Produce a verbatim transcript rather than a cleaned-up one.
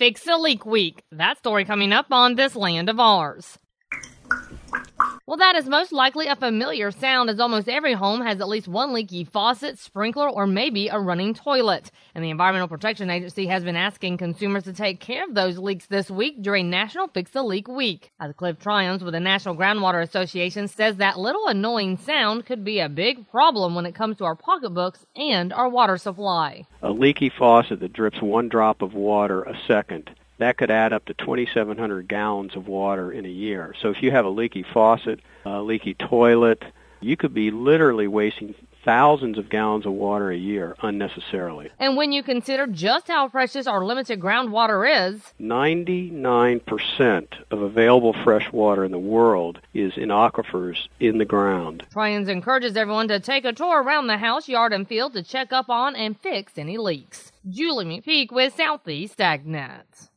Fix a Leak Week. That story coming up on This Land of Ours. Well, that is most likely a familiar sound, as almost every home has at least one leaky faucet, sprinkler, or maybe a running toilet. And the Environmental Protection Agency has been asking consumers to take care of those leaks this week during National Fix a Leak Week. As Cliff Tryons with the National Groundwater Association says that little annoying sound could be a big problem when it comes to our pocketbooks and our water supply. A leaky faucet that drips one drop of water a second, that could add up to twenty-seven hundred gallons of water in a year. So if you have a leaky faucet, a leaky toilet, you could be literally wasting thousands of gallons of water a year unnecessarily. And when you consider just how precious our limited groundwater is, ninety-nine percent of available fresh water in the world is in aquifers in the ground. Tryons encourages everyone to take a tour around the house, yard, and field to check up on and fix any leaks. Julie McPeak with Southeast AgNet.